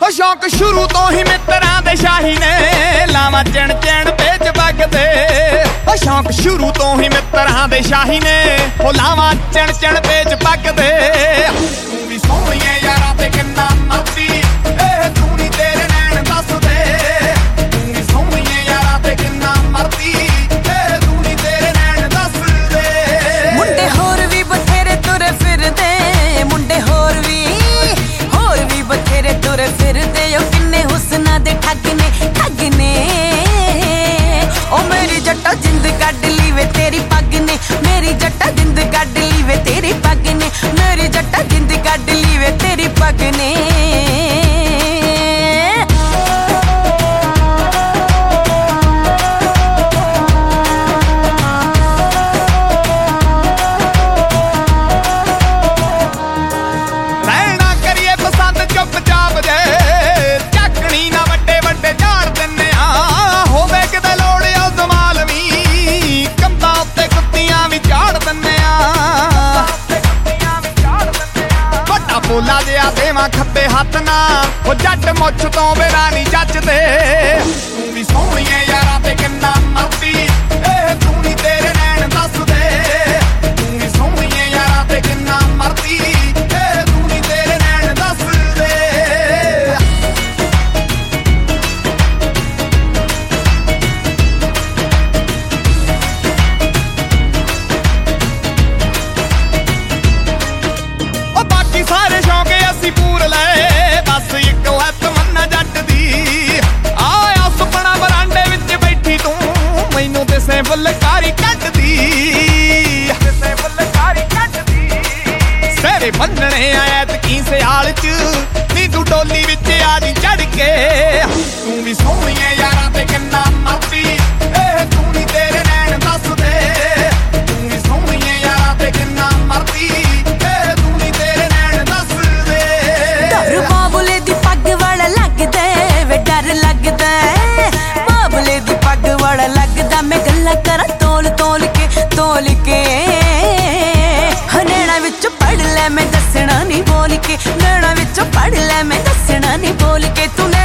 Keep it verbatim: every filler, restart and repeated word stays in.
ਹੋ ਸ਼ੌਕ ਸ਼ੁਰੂ ਤੋਂ ਹੀ ਮਿੱਤਰਾਂ ਦੇ ਸ਼ਾਹੀ ਨੇ ਲਾਵਾਂ ਚਿਣ ਚਿਣ ਪੇਚ ਵਗਦੇ ਹੋ ਸ਼ੌਕ ਸ਼ੁਰੂ ਤੋਂ ਹੀ ਮਿੱਤਰਾਂ ਦੇ ਸ਼ਾਹੀ ਨੇ ਹੋ ਲਾਵਾਂ ਚਿਣ ਚਿਣ ਪੇਚ ਵਗਦੇ ਤੂੰ ਵੀ ਸੋਹਣੀਏ ਯਾਰਾਂ ਤੇ ਕਿੰਨਾ ਮਰਦੀ ਇਹ ਤੂੰ ਨੀ ਤੇਰੇ ਨੈਣ ਦੱਸਦੇ ਤੂੰ ਵੀ ਸੋਹਣੀਏ ਯਾਰਾਂ ਤੇ ਕਿੰਨਾ ਮਰਦੀ ਇਹ ਤੂੰ ਨੀ ਤੇਰੇ ਨੈਣ ਦੱਸਦੇ ਮੁੰਡੇ ਹੋਰ ਵੀ ਬਥੇਰੇ ਤੁਰੇ ਫਿਰਦੇ ਮੁੰਡੇ ਹੋਰ ਵੀ ਹੋਰ ਵੀ ਬਥੇਰੇ ਤੁਰੇ ਫਿਰਦੇ ਉਹ ਕਿੰਨੇ ਹੁਸਨਾ ਦੇ ਠੱਗ ਨੇ ਠੱਗ ਨੇ ਉਹ ਮੇਰੀ ਜੱਟਾ ਜਿੰਦ ਕੱਢ ਲਈ ਵੇ ਤੇਰੀ ਪੱਗ ਨੇ ਮੇਰੀ ਜੱਟਾ ਜਿੰਦ ਕੱਢ ਲਈ ਵੇ ਤੇਰੀ ਪੱਗ ਨੇ ਮੇਰੀ ਜੱਟਾ ਜਿੰਦ ਕੱਢ ਲਈ ਵੇ ਤੇਰੀ ਪੱਗ ਨੇ ਬੋਲਾ ਜਿਆ ਦੇਵਾਂ ਖੱਬੇ ਹੱਥ ਨਾ ਉਹ ਜੱਟ ਮੁੱਛ ਤੋਂ ਬਿਨਾਂ ਨੀ ਜੱਜਦੇ ਤੂੰ ਵੀ ਸੋਹਣੀਏ ਯਾਰਾਂ ਤੇ ਕਿੰਨਾ ਮਰਦੀ ਇਹ ਤੂੰ ਨੀ ਤੇਰੇ ਨੈਣ ਦੱਸਦੇ ਤੂੰ ਵੀ ਸੋਹਣੀਏ ਯਾਰਾਂ ਤੇ ਕਿੰਨਾ ਮਰਦੀ ਇਹ ਤੂੰ ਨੀ ਤੇਰੇ ਨੈਣ ਦੱਸਦੇ ਉਹ ਬਾਕੀ ਸਾਰੇ ਸ਼ੌਂਕ ਅਸੀਂ ਪੂਰ ਲਏ ਬਸ ਇੱਕੋ ਹੈ ਤਮੰਨਾ ਜੱਟ ਦੀ ਆਇਆ ਸੁਪਨਾ ਬਰਾਂਡੇ ਵਿੱਚ ਬੈਠੀ ਤੂੰ ਮੈਨੂੰ ਤੇ ਸੇ ਫੁਲਕਾਰੀ ਕੱਢਦੀ ਤੇ ਫੁਲਕਾਰੀ ਕੱਢਦੀ ਸੇਰੇ ਬੰਨਣੇ ਆਇਆ ਤੇ ਕੀ ਸਿਆਲ ਚ ਨੀ ਤੂੰ ਡੋਲੀ ਵਿੱਚ ਆ ਜੀ ਚੜ ਕੇ ਤੂੰ ਵੀ ਸੋਹਣੀਏ ਯਾਰਾਂ ਤੇ ਕਿੰਨਾ ਮਰਦੀ ਇਹ ਤੂੰ ਨੀ ਤੇਰੇ ਨੈਣ ਦੱਸਦੇ ਤੂੰ ਵੀ ਸੋਹਣੀਏ ਯਾਰਾਂ ਤੇ ਕਿੰਨਾ ਮਰਦੀ ਇਹ ਤੂੰ ਨੀ ਤੇਰੇ ਨੈਣ ਦੱਸਦੇ ਡਰ ਬਾਬਲੇ ਦੀ ਪੱਗ ਵਾਲਾ ਲੱਗਦਾ ਵੇ ਡਰ ਲੱਗਦਾ ਬਾਬਲੇ ਦੀ ਪੱਗ ਵਾਲਾ ਲੱਗਦਾ ਮੈਂ ਗੱਲਾਂ ਕਰਾਂ ਤੋਲ ਤੋਲ ਕੇ ਤੋਲ ਕੇ ਹਨੇਣਾ ਵਿੱਚ ਪੜ ਲੈ ਮੈਂ ਦੱਸਣਾ ਨਹੀਂ ਬੋਲ ਕੇ ਨੈਣਾ ਵਿੱਚ ਪੜ ਲੈ ਮੈਂ ਦੱਸਣਾ ਨਹੀਂ ਬੋਲ ਕੇ ਤੂੰ